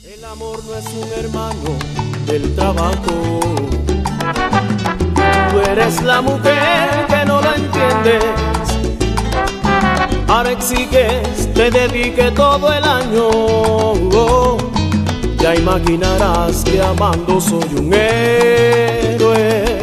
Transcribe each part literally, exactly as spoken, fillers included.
El amor no es un hermano del trabajo. Tú eres la mujer que no la entiendes. Ahora exiges te dedique todo el año. Oh, ya imaginarás que amando soy un héroe.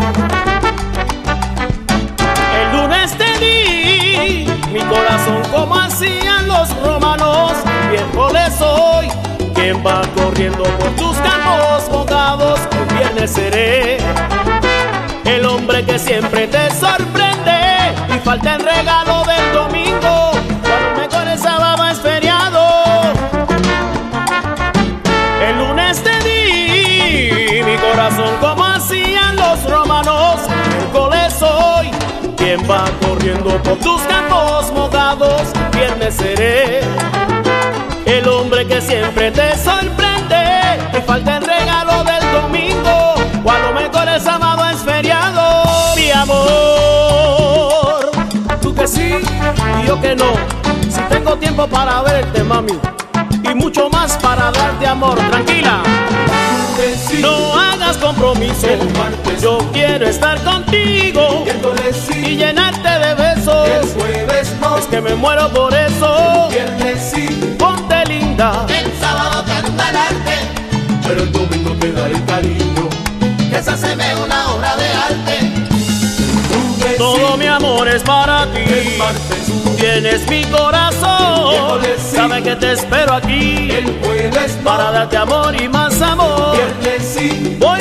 El lunes te di mi corazón como hacían los romanos. Miércoles soy quien va corriendo por tus campos mojados. El viernes seré el hombre que siempre te sorprende y falta el regalo del domingo cuando mejor el sábado es feriado. El lunes te di mi corazón como hacían los romanos. Miércoles soy quien va corriendo por tus campos mojados. Viernes seré el hombre que siempre te sorprende y falta el regalo del domingo o a lo mejor el sábado es feriado. Mi amor, tú que sí y yo que no. Si tengo tiempo para verte, mami, y mucho más para darte amor. Tranquila, sí, no hagas compromiso. Yo quiero estar contigo sí, y llenarte de besos. El jueves no, es que me muero por eso. El viernes sí, ponte linda. El sábado canta el arte, pero el domingo te daré el cariño. Esa se me una obra de arte. Todo mi amor es para ti. El martes tú tienes mi corazón. Sí, sabe que te espero aquí. El jueves no, para darte amor y más amor. Viernes sí, voy